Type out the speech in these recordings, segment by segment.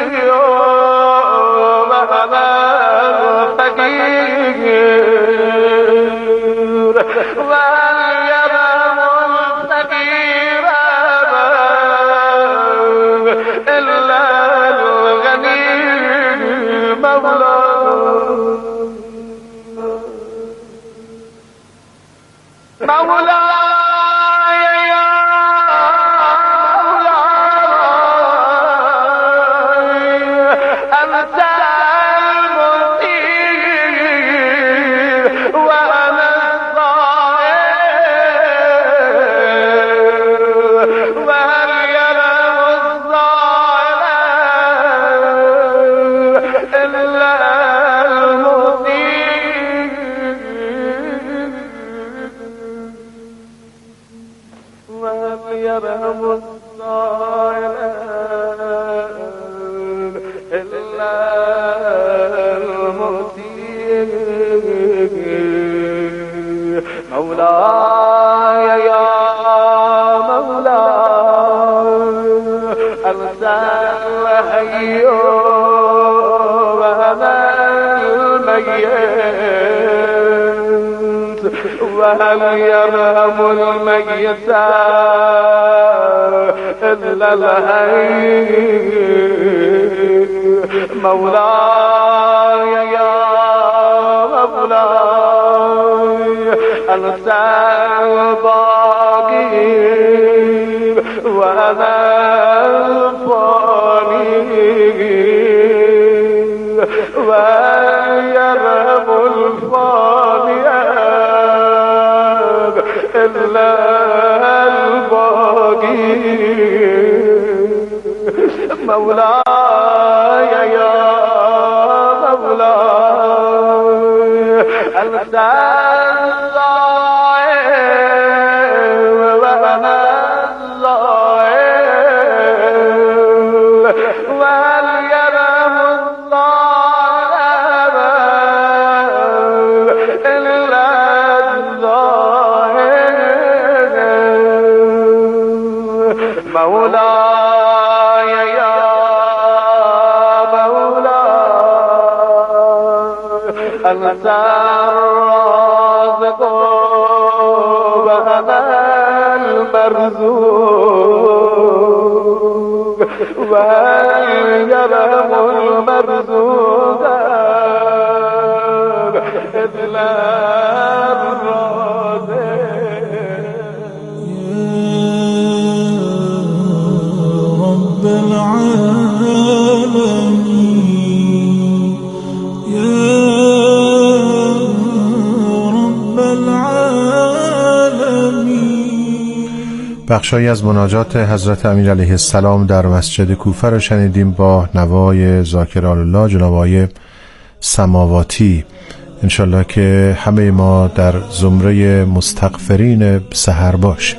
وهل يرحم الميت إلا الحي مولاي يا مولاي أنت الباقي وأنا الفاني ويرحم الفاني إلا الباقي مولاي يا مولاي أنت الظالم وأنا الظالم وهل يرحم الظالم إلا مولاي يا مولاي أنت الرازق وأنا المرزوق وهل يرحم المرزوق إلا العالمين يا رب العالمين. بخشایی از مناجات حضرت امیر علیه السلام در مسجد کوفه را شنیدیم با نوای ذاکران الله جناب آقای سماواتی. انشالله که همه ما در زمره مستغفرین سحر باشیم.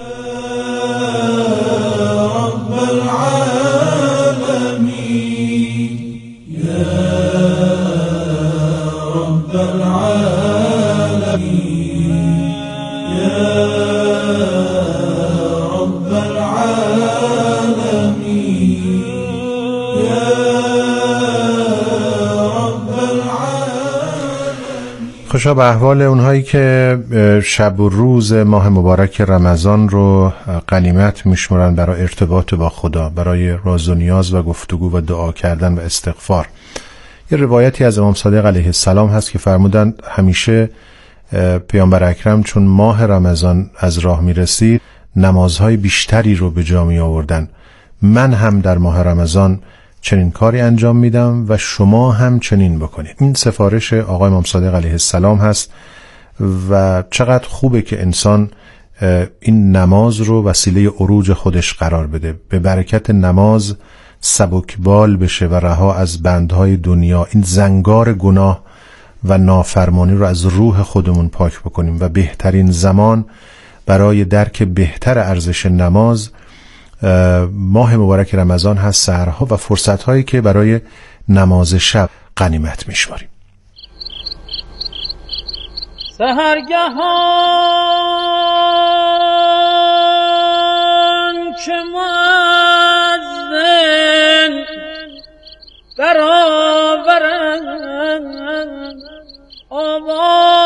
خوشا به احوال اونهایی که شب و روز ماه مبارک رمضان رو غنیمت میشمرن برای ارتباط با خدا، برای راز و نیاز و گفتگو و دعا کردن و استغفار. یه روایتی از امام صادق علیه السلام هست که فرمودن همیشه پیامبر اکرم چون ماه رمضان از راه میرسید نمازهای بیشتری رو به جا می آوردن. من هم در ماه رمضان چنین کاری انجام میدم و شما هم چنین بکنید. این سفارش آقای امام صادق علیه السلام هست و چقدر خوبه که انسان این نماز رو وسیله عروج خودش قرار بده، به برکت نماز سبکبال بشه و رها از بندهای دنیا، این زنگار گناه و نافرمانی رو از روح خودمون پاک بکنیم. و بهترین زمان برای درک بهتر ارزش نماز ماه مبارک رمضان هست، سحرها و فرصت‌هایی که برای نماز شب غنیمت می‌شماریم. سحرگهان که مؤذن برآورند آواز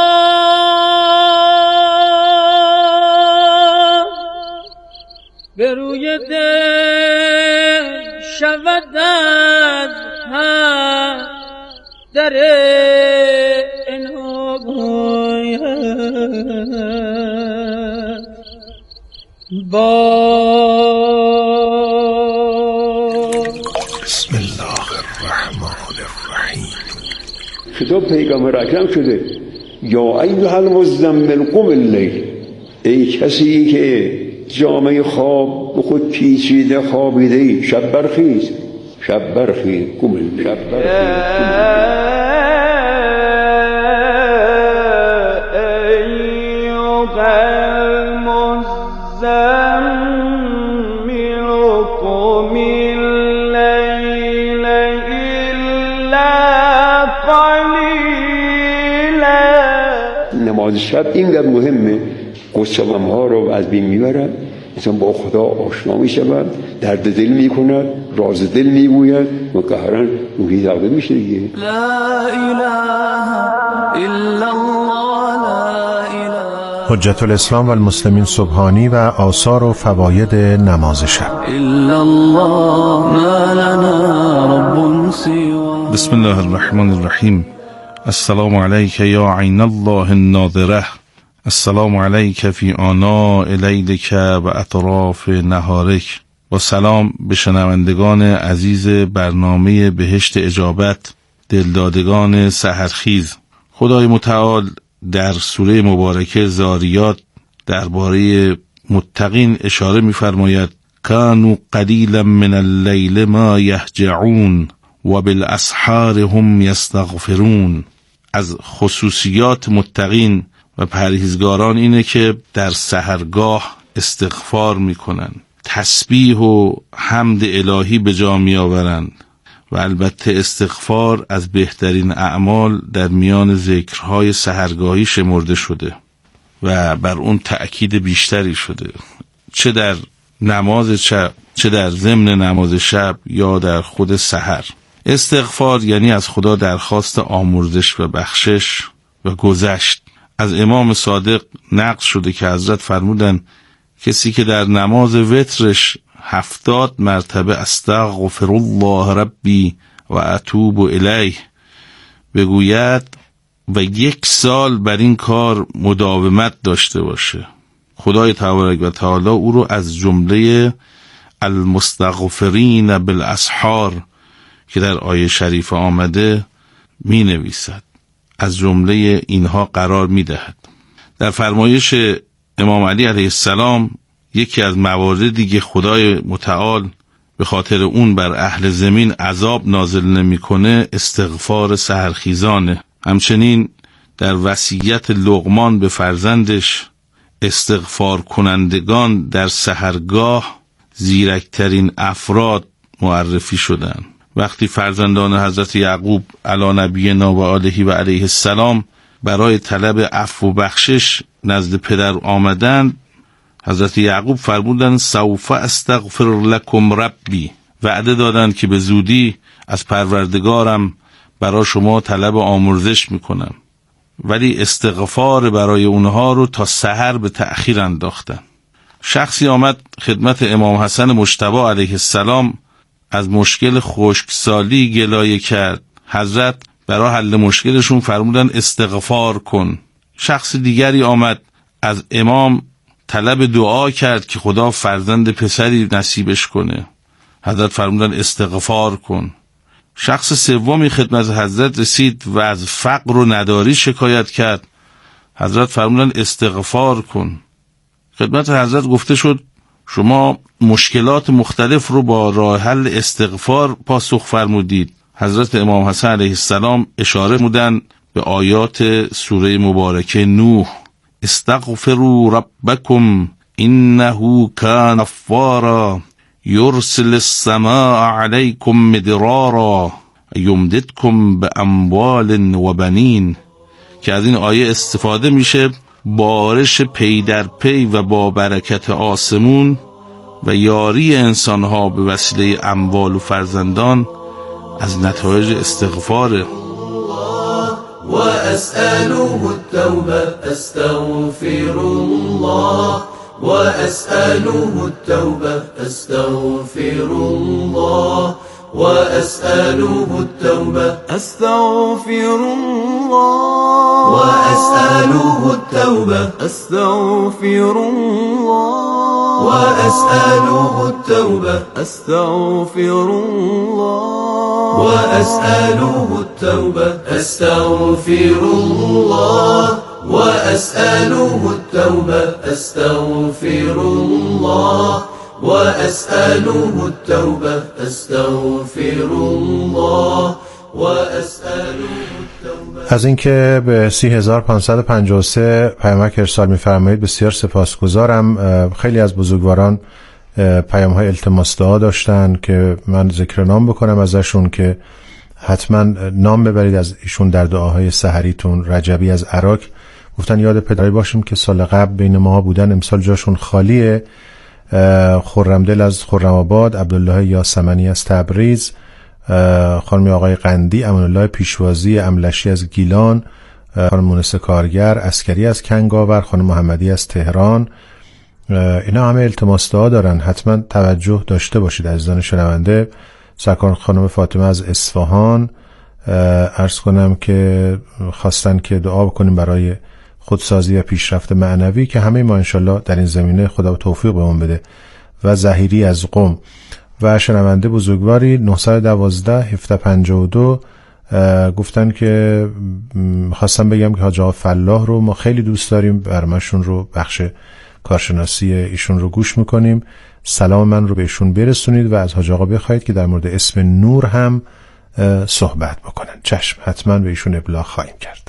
به روی دل شود از در بسم الله الرحمن الرحیم. خطاب پیغمبر اکرم شده یا ایها المزمل قم اللیل، ای کسی که جامعه خواب به خود پیچیده خوابیده ای، شب برخیز، شب برخیز، قم اللیل، شب برخیز. نماز شب اینقدر مهمه، قصه‌ام ها رو از بین میبرد، انسان با خدا آشنا میشود، درد دل میکند، راز دل میگوید و قهرن روحی زاده میشه دیگه. لا اله الا الله، لا اله حجت الاسلام و المسلمین سبحانی و آثار و فواید نماز شب. الا الله، ما لنا رب سواه. بسم الله الرحمن الرحیم. السلام علیک یا عین الله الناظره، السلام علیک فی آناء لیلک و اطراف نهارک. با سلام به شنوندگان عزیز برنامه بهشت اجابت، دلدادگان سحرخیز. خدای متعال در سوره مبارکه زاریات درباره متقین اشاره می‌فرماید کانوا قلیلا من اللیل ما یهجعون و بالاسحار هم یستغفرون. از خصوصیات متقین و پرهیزگاران اینه که در سحرگاه استغفار میکنن، تسبیح و حمد الهی به جا میآورند و البته استغفار از بهترین اعمال در میان ذکرهای سحرگاهی شمرده شده و بر اون تأکید بیشتری شده، چه در نماز شب، چه در ضمن نماز شب یا در خود سحر. استغفار یعنی از خدا درخواست آمرزش و بخشش و گذشت. از امام صادق نقل شده که حضرت فرمودن کسی که در نماز وترش 70 مرتبه استغفر الله ربی و اتوب الیه بگوید و 1 سال بر این کار مداومت داشته باشه، خدای تبارک و تعالی او رو از جمله المستغفرین بالاسحار که در آیه شریفه آمده می نویسد، از جمله اینها قرار می دهد. در فرمایش امام علی علیه السلام یکی از مواردی که خدای متعال به خاطر اون بر اهل زمین عذاب نازل نمی کنه استغفار سحرخیزانه. همچنین در وصیت لقمان به فرزندش استغفار کنندگان در سحرگاه زیرکترین افراد معرفی شدند. وقتی فرزندان حضرت یعقوب علی نبینا و آله و علیه السلام برای طلب عفو و بخشش نزد پدر آمدند، حضرت یعقوب فرمودند سوف استغفر لکم ربی، وعده دادند که به زودی از پروردگارم برای شما طلب آمرزش میکنم، ولی استغفار برای اونها رو تا سحر به تأخیر انداختن. شخصی آمد خدمت امام حسن مجتبی علیه السلام، از مشکل خشکسالی گلایه کرد. حضرت برای حل مشکلشون فرمودن استغفار کن. شخص دیگری آمد از امام طلب دعا کرد که خدا فرزند پسری نصیبش کنه. حضرت فرمودن استغفار کن. شخص سومی خدمت حضرت رسید و از فقر و نداری شکایت کرد. حضرت فرمودن استغفار کن. خدمت حضرت گفته شد شما مشکلات مختلف رو با راه حل استغفار پاسخ فرمودید. حضرت امام حسن علیه السلام اشاره مودن به آیات سوره مبارکه نوح، استغفروا ربکم انه کان غفارا یرسل السماء علیکم مدرارا یمددکم باموال و بنین، که از این آیه استفاده میشه بارش پی در پی و با برکت آسمون و یاری انسانها به وسیله اموال و فرزندان از نتایج استغفار. وأسأله التوبة أستغفر الله وأسأله التوبة أستغفر الله وأسأله التوبة أستغفر الله وأسأله التوبة أستغفر الله وأسأله التوبة أستغفر الله وأسأله التوبة أستغفر الله وأسأله التوبة أستغفر الله وأسأله التوبة أستغفر الله وأسأله التوبة. از اینکه به 30553 پیامک ارسال می‌فرمایید بسیار سپاسگزارم. خیلی از بزرگواران پیام‌های التماس دعا داشتن که من ذکر نام بکنم ازشون که حتما نام ببرید از ایشون در دعاهای سحریتون. رجبی از عراق گفتن یاد پدرای باشیم که سال قبل بین ما بودن، امسال جاشون خالیه. خرمدل از خرم‌آباد، عبدالله یاسمنی از تبریز، خانم آقای قندی، امان‌الله پیشوازی املشی از گیلان، خانم مونس کارگر، عسکری از کنگاور، خانم محمدی از تهران. اینا همه التماس دعا دارن، حتما توجه داشته باشید عزیزان شنونده. سرکار خانم فاطمه از اصفهان عرض کنم که خواستن که دعا بکنیم برای خودسازی و پیشرفت معنوی که همه ما انشالله در این زمینه خدا توفیق بهمون بده. و زهیری از قم و شنونده بزرگواری 912 1752 گفتن که خواستم بگم که حاج آقا فلاح رو ما خیلی دوست داریم، برنامه‌شون رو، بخش کارشناسی ایشون رو گوش میکنیم. سلام من رو به ایشون برسونید و از حاج آقا بخواید که در مورد اسم نور هم صحبت بکنن. چشم، حتما به ایشون ابلاغ خواهیم کرد.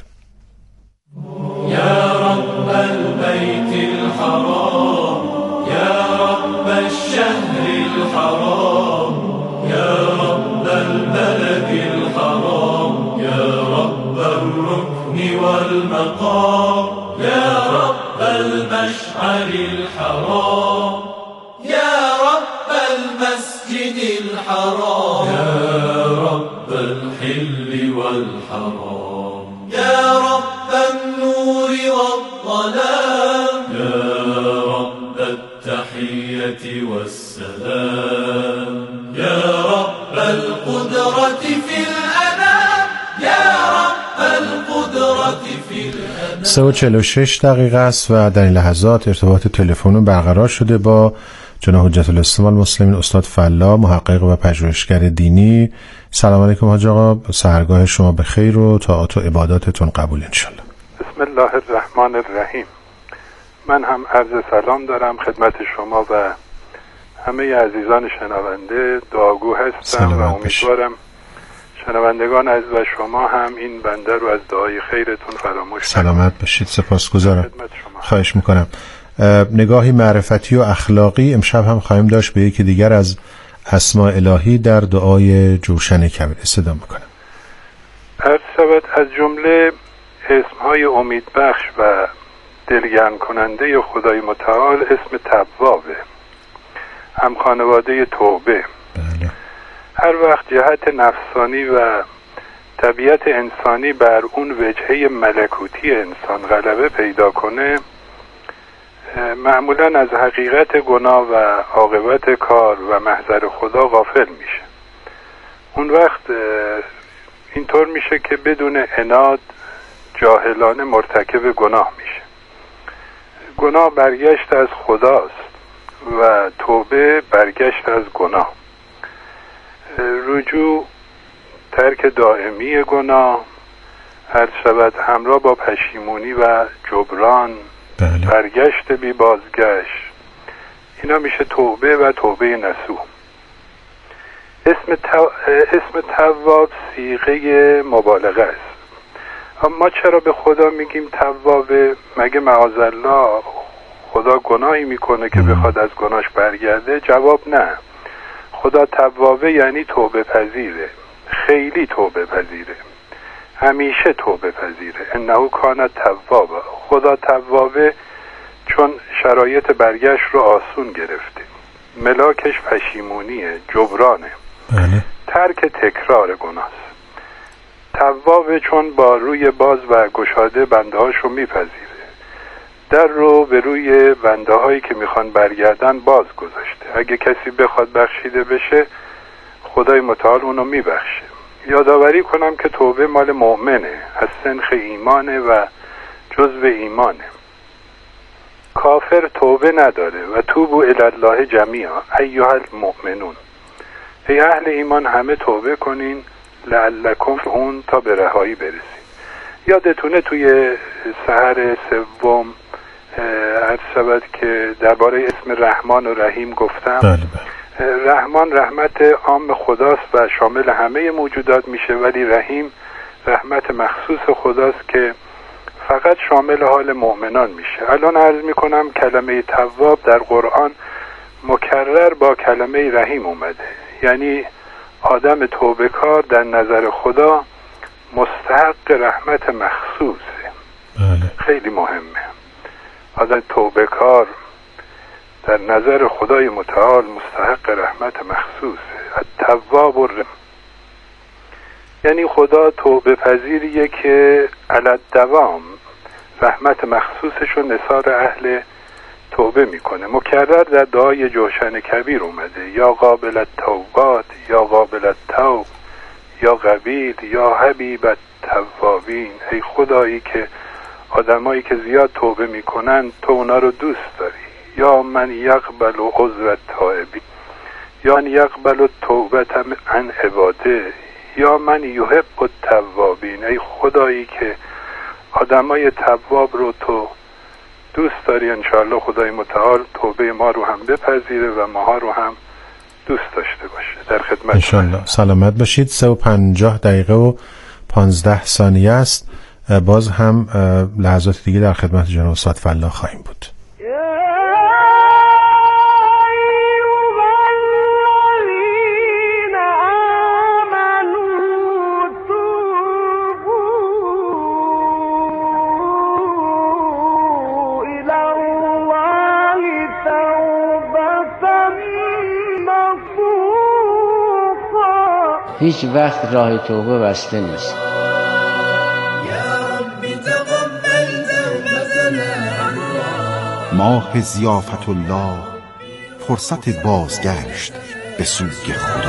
يا رب البيت الحرام يا رب الشهر الحرام يا رب البلد الحرام يا رب الركن والمقام يا رب المشعر الحرام يا رب المسجد الحرام يا رب الحل والحرام يا رب النور والظلام يا رب التحية والسلام يا رب القدرة في الأنام يا رب القدرة في الأنام. 3:46 دقیقه است و در این لحظات ارتباط تلفنی برقرار شده با جناب حجت الاسلام المسلمین استاد فلاح، محقق و پژوهشگر دینی. سلام علیکم حاج آقا، سحرگاه شما به خیر و طاعات و عباداتتون قبول انشالله. بسم الله الرحمن الرحیم. من هم عرض سلام دارم خدمت شما و همه عزیزان شنونده. دعاگو هستم و امیدوارم شنوندگان عزیز و شما هم این بنده رو از دعای خیرتون فراموش نکنید. سلامت باشید، سپاسگزارم. خواهش میکنم. نگاهی معرفتی و اخلاقی امشب هم خواهیم داشت به یکی دیگر از اسماء الهی در دعای جوشن کبیر. استفاده میکنم. عرض شود از جمله اسمهای امیدبخش و دلگرم کننده خدای متعال اسم توابه، هم خانواده توبه. بله. هر وقت جهت نفسانی و طبیعت انسانی بر اون وجهه ملکوتی انسان غلبه پیدا کنه، معمولا از حقیقت گناه و عاقبت کار و محضر خدا غافل میشه. اون وقت اینطور میشه که بدون عناد جاهلانه مرتکب گناه میشه. گناه برگشت از خداست و توبه برگشت از گناه. رجوع، ترک دائمی گناه، هر شود همراه با پشیمونی و جبران، بله. برگشت بی بازگشت، اینا میشه توبه و توبه نصوح. اسم تواب صیغه مبالغه است. ما چرا به خدا میگیم توابه؟ مگه معاذالله خدا گناهی میکنه که بخواد از گناهش برگرده؟ جواب نه. خدا توابه یعنی توبه پذیره، خیلی توبه پذیره، همیشه توبه پذیره. انه کان توابا. خدا توابه چون شرایط برگشت رو آسون گرفته. ملاکش پشیمونیه، جبرانه. بله. ترک تکرار گناهست. تواب چون با روی باز و گشاده بنده هاشو میپذیره، در رو به روی بنده هایی که میخوان برگردن باز گذاشته. اگه کسی بخواد بخشیده بشه خدای متعال اونو میبخشه. یادآوری کنم که توبه مال مؤمنه، از سنخ ایمانه و جزو ایمانه. کافر توبه نداره. و توبوا الی الله جمیعا ایها المؤمنون، ای اهل ایمان همه توبه کنین لعلکم تفلحون، تا به رهایی برسید. یادتونه توی سحر سوم عرض شود که درباره اسم رحمان و رحیم گفتم. بله. رحمان رحمت عام خداست و شامل همه موجودات میشه، ولی رحیم رحمت مخصوص خداست که فقط شامل حال مؤمنان میشه. الان عرض میکنم کلمه تواب در قرآن مکرر با کلمه رحیم اومده، یعنی آدم توبه‌کار در نظر خدا مستحق رحمت مخصوصه. بله. خیلی مهمه. آدم توبه‌کار در نظر خدای متعال مستحق رحمت مخصوصه. التواب الرحیم، یعنی خدا توبه پذیریه که علی الدوام رحمت مخصوصشو نثار اهل توبه میکنه. مکرر در دعای جوشن کبیر اومده، یا قابل التوبات، یا قابل التوب، یا قبیل، یا حبیب التوابین. ای خدایی که آدمایی که زیاد توبه میکنن تو اونا رو دوست داری. یا من یقبل عذر التائبین، یا من یقبل التوبه عن عباده، یا من یحب التوابین. ای خدایی که آدمای تواب رو تو دوست داری، انشاءالله خدای متعال توبه ما رو هم بپذیره و ماها رو هم دوست داشته باشه. در خدمت انشاءالله. سلامت باشید. 3:50 دقیقه و 15 ثانیه است. باز هم لحظات دیگه در خدمت جناب استاد فلاح خواهیم بود. هیچ وقت راه توبه بسته نیست. ماه ضیافت الله، فرصت بازگشت به سوی خدا.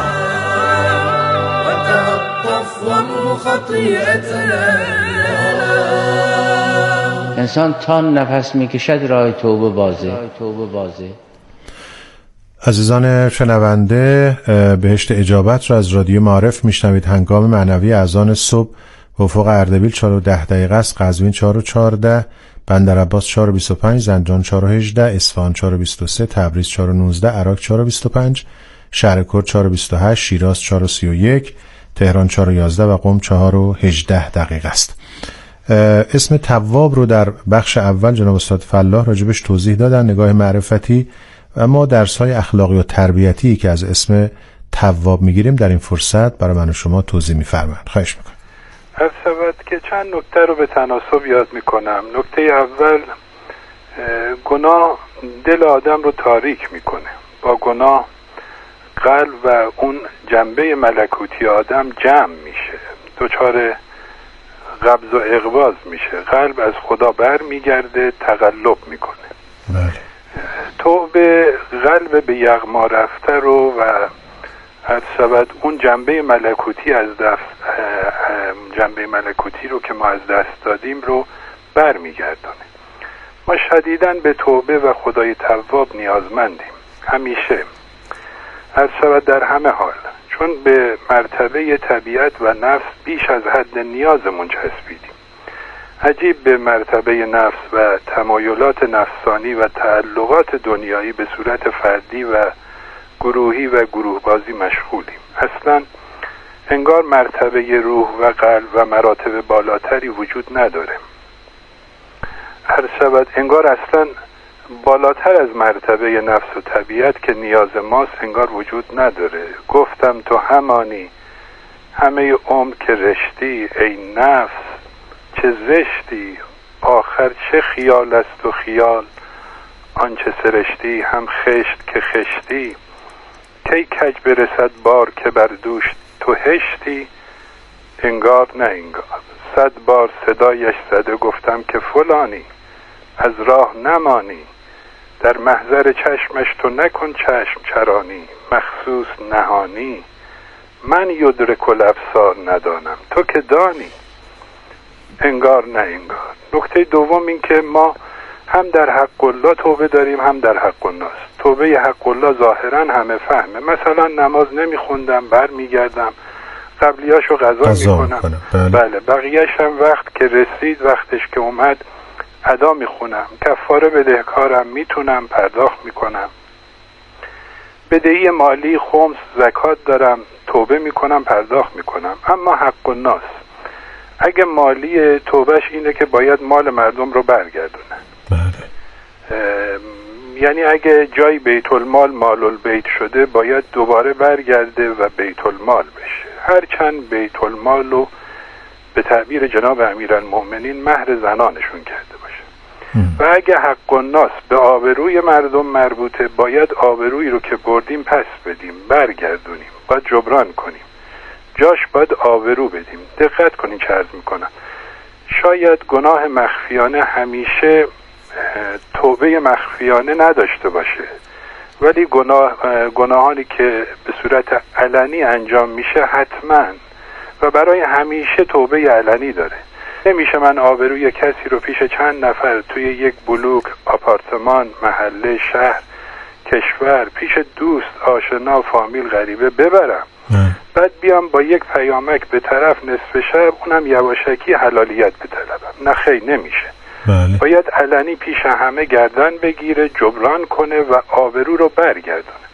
انسان تا نفس میکشد راه توبه بازه. عزیزان شنونده، بهشت اجابت را از رادیو معارف میشنوید. هنگام معنوی اذان صبح به افق اردبیل 4:10 دقیقه است، قزوین 4:14، بندرعباس 4:25، زنجان 4:18، اصفهان 4:23، تبریز 4:19، عراق 4:25، شهرکرد 4:28، شیراز 4:31، تهران 4:11 و قم 4:18 دقیقه است. اسم تواب رو در بخش اول جناب استاد فلاح راجبش توضیح دادن، نگاه معرفتی، و ما درس‌های اخلاقی و تربیتی که از اسم تواب میگیریم در این فرصت برای من و شما توضیح می‌فرمایید. خواهش می‌کنم. هر که چند نکته رو به تناسب یاد میکنم. نکته اول، گناه دل آدم رو تاریک میکنه. با گناه قلب و اون جنبه ملکوتی آدم جمع میشه، دچار قبض و اغواز میشه، قلب از خدا بر میگرده، تقلب میکنه. بله. توبه قلب به یغما رفته رو و هر شود اون جنبه ملکوتی جنبه ملکوتی رو که ما از دست دادیم رو بر میگردونه. ما شدیداً به توبه و خدای تواب نیازمندیم، همیشه، هر شود در همه حال، چون به مرتبه طبیعت و نفس بیش از حد نیازمون چسبیدیم. عجیب به مرتبه نفس و تمایلات نفسانی و تعلقات دنیایی به صورت فردی و گروهی و گروه بازی مشغولیم. اصلا انگار مرتبه روح و قلب و مراتب بالاتری وجود نداره. هر شود انگار اصلا بالاتر از مرتبه نفس و طبیعت که نیاز ماست انگار وجود نداره. گفتم تو همانی همه عمر که رشتی، ای نفس چه زشتی، آخر چه خیال است و خیال، آنچه سرشتی هم خشت که خشتی، کی کج برسد بار که بر دوش تو هشتی انگار نه انگار. 100 بار صدایش زده گفتم که فلانی از راه نمانی، در محضر چشمش تو نکن چشم چرانی، مخصوص نهانی من یدرک الابصار ندانم تو که دانی، انگار نه انگار. نکته دوم این که ما هم در حق الله توبه داریم هم در حق الناس. توبه حق الله ظاهرا همه فهمه، مثلا نماز نمیخوندم بر میگردم قبلیاشو قضا میکنم، بله بقیهش هم وقت که رسید وقتش که اومد ادا میخونم، کفاره بدهکارم میتونم پرداخت میکنم، بدهی مالی خمس زکات دارم توبه میکنم پرداخت میکنم. اما حق الناس اگه مالی توبهش اینه که باید مال مردم رو برگردونن، یعنی اگه جای بیت المال مال البیت شده باید دوباره برگرده و بیت المال بشه، هرچند بیت المال رو به تعبیر جناب امیرالمؤمنین مهر زنانشون کرده باشه. و اگه حق الناس به آبروی مردم مربوطه باید آبرویی رو که بردیم پس بدیم، برگردونیم، باید جبران کنیم، جاش باید آبرو بدیم. دقت کنین چه عرض میکنم، شاید گناه مخفیانه همیشه توبه مخفیانه نداشته باشه، ولی گناهانی که به صورت علنی انجام میشه حتما و برای همیشه توبه علنی داره. نمیشه من آبروی کسی رو پیش چند نفر توی یک بلوک، آپارتمان، محله، شهر، کشور، پیش دوست، آشنا، فامیل، غریبه ببرم بعد بیام با یک پیامک به طرف نصف شب اونم یواشکی حلالیت بطلبم. نه خیر، نمیشه. باید علنی پیش همه گردن بگیره، جبران کنه و آبرو رو برگردونه.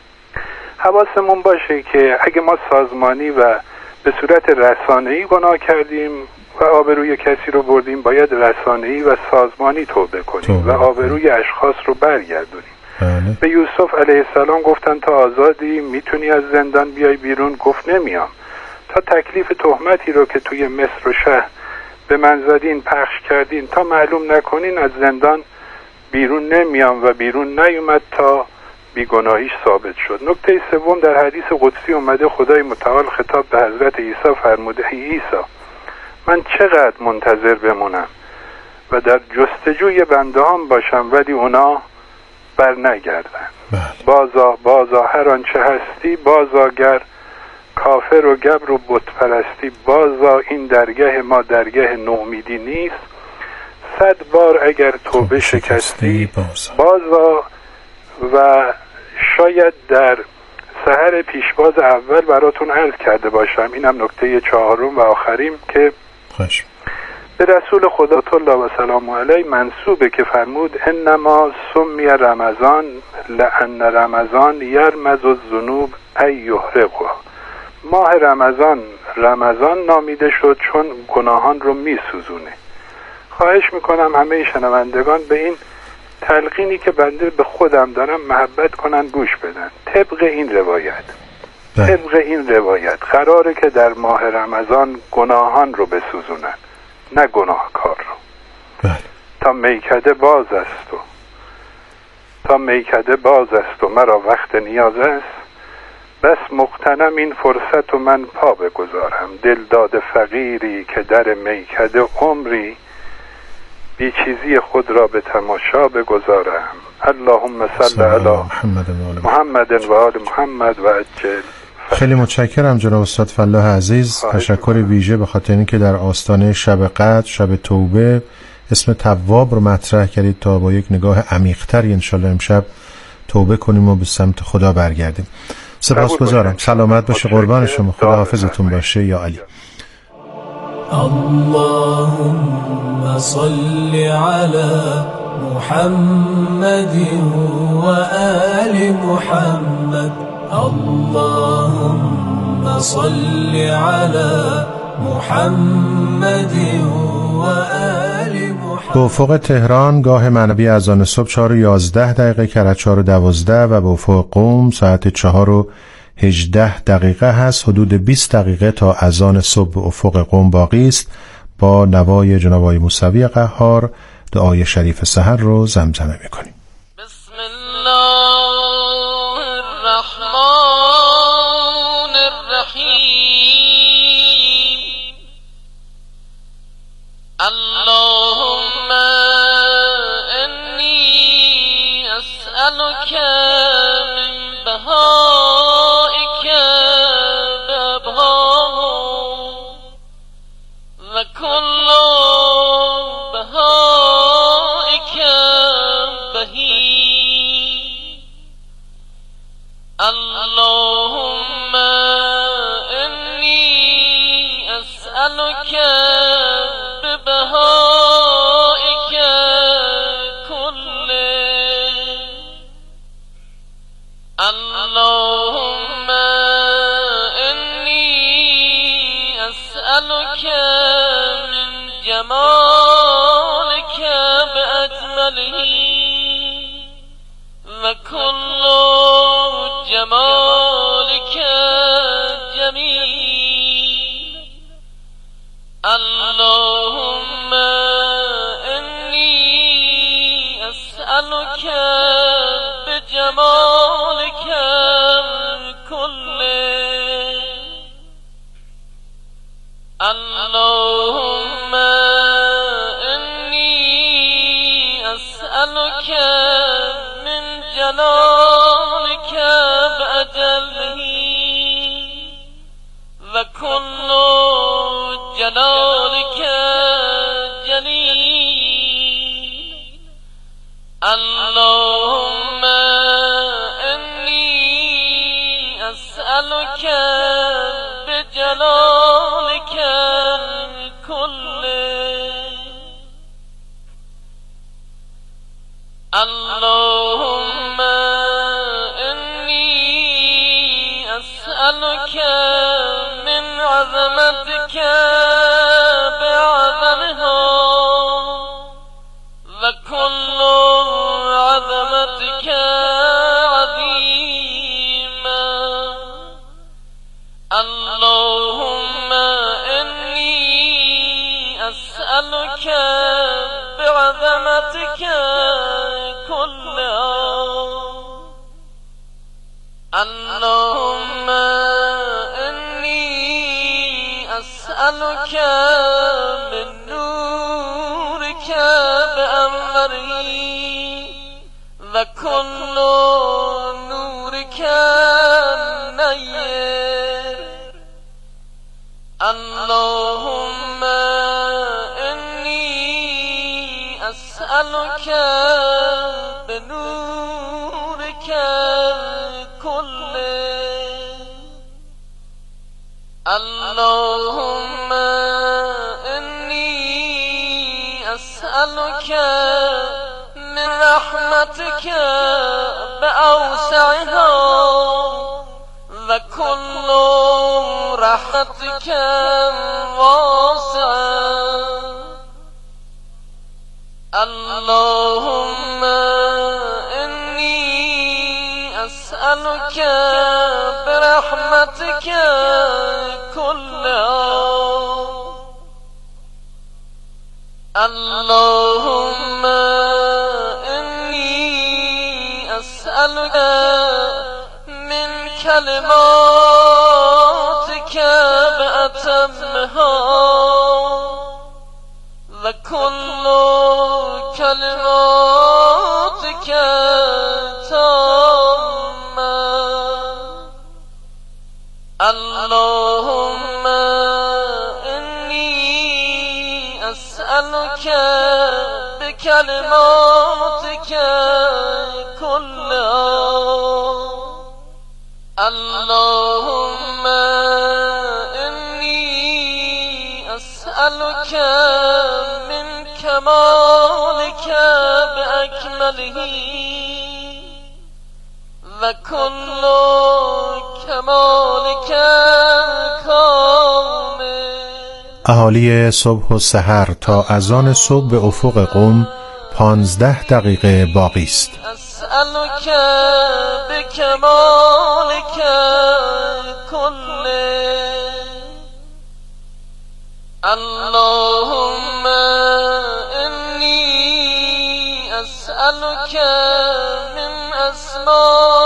حواسمون باشه که اگه ما سازمانی و به صورت رسانه‌ای گناه کردیم و آبروی کسی رو بردیم باید رسانه‌ای و سازمانی توبه کنیم و آبروی اشخاص رو برگردونیم. به یوسف علیه السلام گفتن تا آزادی، میتونی از زندان بیای بیرون؟ گفت نمیام. تا تکلیف تهمتی رو که توی مصر و شهر به من زدین پخش کردین تا معلوم نکنین از زندان بیرون نمیام، و بیرون نیومد تا بیگناهیش ثابت شد. نکته سوم، در حدیث قدسی اومده خدای متعال خطاب به حضرت عیسی فرموده ای عیسی من چقدر منتظر بمونم و در جستجوی بندهام باشم ولی اونا بر نگردن. بازا هر آنچه هستی، بازا گر کافر و گبر و بت پرستی، بازا این درگه ما درگه نومیدی نیست، 100 بار اگر توبه شکستی بازا. و شاید در سحر پیشواز اول براتون عرض کرده باشم، اینم نکته 4 و آخریم که به رسول خدا الله و سلام علیه منسوبه که فرمود انما سمی رمضان لأن رمضان یرمز الذنوب ای یحرقها. ماه رمضان نامیده شد چون گناهان رو میسوزونه. خواهش میکنم همه شنوندگان به این تلقینی که بنده به خودم دارم محبت کنن، گوش بدن. طبق این روایت قراره که در ماه رمضان گناهان رو بسوزونن، نه گناهکار رو. تا میکده باز است و مرا وقت نیاز است، بس مغتنم این فرصت و من پا بگذارم، دل داده فقیری که در میکده عمری، بی چیزی خود را به تماشا بگذارم. اللهم صل علی محمد و آل محمد و عجل. خیلی متشکرم جناب استاد فلاح عزیز. تشکر ویژه به خاطر اینکه در آستانه شب قدر، شب توبه، اسم تواب رو مطرح کردید تا با یک نگاه عمیق‌تری انشالله امشب توبه کنیم و به سمت خدا برگردیم. سپاسگزارم. سلامت باشه، قربان شما. خدا حافظتون باشه. یا علی. اللهم صل على محمد وآل محمد. اللهم صل على محمد وآل محمد. به افق تهران گاه معنوی اذان صبح 4:11 کرج 4:12 و به افق قم ساعت 4:18 هست. حدود 20 دقیقه تا اذان صبح به افق قم باقی است. با نوای جناب آقای موسوی قهار دعای شریف سحر رو زمزمه می‌کنیم. بسم الله الرحمن الرحیم. أسألك ببهائك كله اللهم إني أسألك من جمالك بأجمله وكل جمالك جميل اللهم إني أسألك بجمالك كله اللهم إني أسألك من جلالك بأجله وكل جلالك جليل اللهم إني أسألك بجلالك كله اللهم إني أسألك من عظمتك بعظمها وكل عظمتك عظيما اللهم إني أسألك بعظمتك كلها اللهم إني أسألك من نورك بأنوره وكل نورك نير اللهم إني أسألك بنورك كله اللهم إني أسألك من رحمتك بأوسعها وكل رحمتك واسعة اللهم إني أسألك برحمتك كلها اللهم إني أسألك من كلماتك بأتمها وكل كلماتك تامة اللهم إني أسألك بكلماتك كلها اللهم إني أسألك من كمالك بأكمله وكل كمالك كامل. اهالی صبح و سحر تا اذان صبح به افق قم 15 دقیقه باقی است. اسألك بكمالك كله اللهم إني أسألك من أسمائك